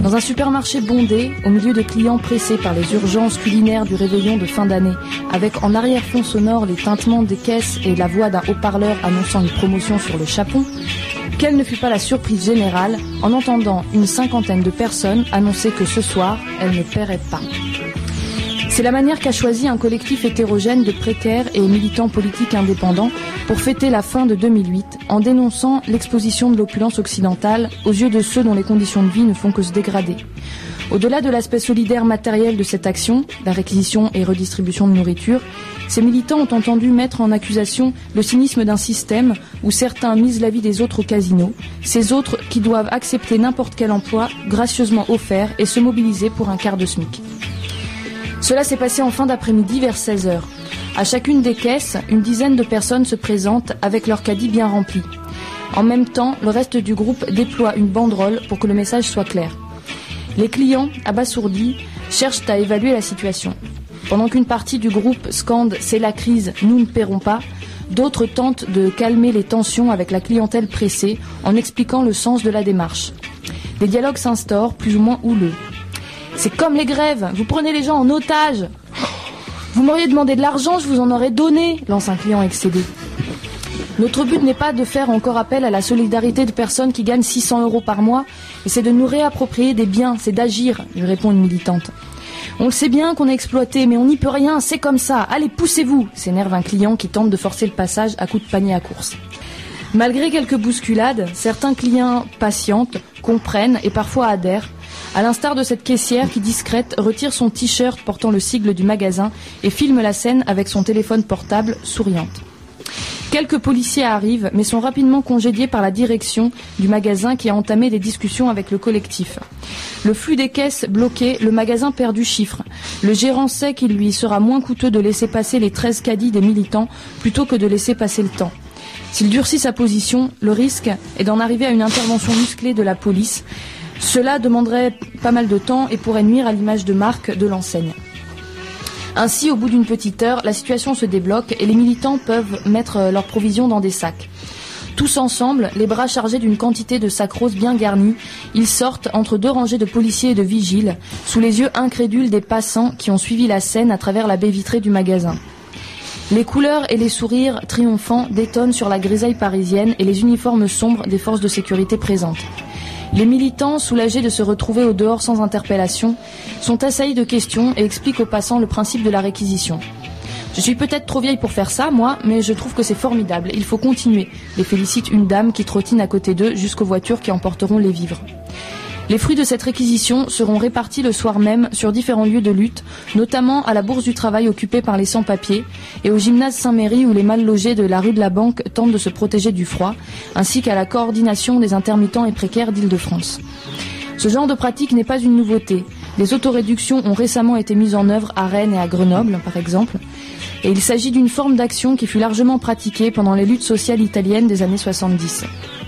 Dans un supermarché bondé, au milieu de clients pressés par les urgences culinaires du réveillon de fin d'année, avec en arrière-fond sonore les tintements des caisses et la voix d'un haut-parleur annonçant une promotion sur le chapon, quelle ne fut pas la surprise générale en entendant une cinquantaine de personnes annoncer que ce soir, elles ne paieraient pas. C'est la manière qu'a choisi un collectif hétérogène de précaires et militants politiques indépendants pour fêter la fin de 2008 en dénonçant l'exposition de l'opulence occidentale aux yeux de ceux dont les conditions de vie ne font que se dégrader. Au-delà de l'aspect solidaire matériel de cette action, la réquisition et redistribution de nourriture, ces militants ont entendu mettre en accusation le cynisme d'un système où certains misent la vie des autres au casino, ces autres qui doivent accepter n'importe quel emploi gracieusement offert et se mobiliser pour un quart de SMIC. Cela s'est passé en fin d'après-midi vers 16h. À chacune des caisses, une dizaine de personnes se présentent avec leur caddie bien rempli. En même temps, le reste du groupe déploie une banderole pour que le message soit clair. Les clients, abasourdis, cherchent à évaluer la situation. Pendant qu'une partie du groupe scande « C'est la crise, nous ne paierons pas », d'autres tentent de calmer les tensions avec la clientèle pressée en expliquant le sens de la démarche. Des dialogues s'instaurent, plus ou moins houleux. C'est comme les grèves, vous prenez les gens en otage. Vous m'auriez demandé de l'argent, je vous en aurais donné, lance un client excédé. Notre but n'est pas de faire encore appel à la solidarité de personnes qui gagnent 600 € par mois, et c'est de nous réapproprier des biens, c'est d'agir, lui répond une militante. On le sait bien qu'on est exploité, mais on n'y peut rien, c'est comme ça, allez poussez-vous, s'énerve un client qui tente de forcer le passage à coups de panier à course. Malgré quelques bousculades, certains clients patientent, comprennent et parfois adhèrent, à l'instar de cette caissière qui, discrète, retire son t-shirt portant le sigle du magasin et filme la scène avec son téléphone portable, souriante. Quelques policiers arrivent, mais sont rapidement congédiés par la direction du magasin qui a entamé des discussions avec le collectif. Le flux des caisses bloqué, le magasin perd du chiffre. Le gérant sait qu'il lui sera moins coûteux de laisser passer les 13 caddies des militants plutôt que de laisser passer le temps. S'il durcit sa position, le risque est d'en arriver à une intervention musclée de la police. Cela demanderait pas mal de temps et pourrait nuire à l'image de marque de l'enseigne. Ainsi, au bout d'une petite heure, la situation se débloque et les militants peuvent mettre leurs provisions dans des sacs. Tous ensemble, les bras chargés d'une quantité de sacs roses bien garnis, ils sortent entre deux rangées de policiers et de vigiles, sous les yeux incrédules des passants qui ont suivi la scène à travers la baie vitrée du magasin. Les couleurs et les sourires triomphants détonnent sur la grisaille parisienne et les uniformes sombres des forces de sécurité présentes. Les militants, soulagés de se retrouver au dehors sans interpellation, sont assaillis de questions et expliquent aux passants le principe de la réquisition. Je suis peut-être trop vieille pour faire ça, moi, mais je trouve que c'est formidable. Il faut continuer, les félicite une dame qui trottine à côté d'eux jusqu'aux voitures qui emporteront les vivres. Les fruits de cette réquisition seront répartis le soir même sur différents lieux de lutte, notamment à la Bourse du Travail occupée par les sans-papiers et au gymnase Saint-Méry où les mal logés de la rue de la Banque tentent de se protéger du froid, ainsi qu'à la coordination des intermittents et précaires d'Île-de-France. Ce genre de pratique n'est pas une nouveauté. Des autoréductions ont récemment été mises en œuvre à Rennes et à Grenoble, par exemple, et il s'agit d'une forme d'action qui fut largement pratiquée pendant les luttes sociales italiennes des années 70.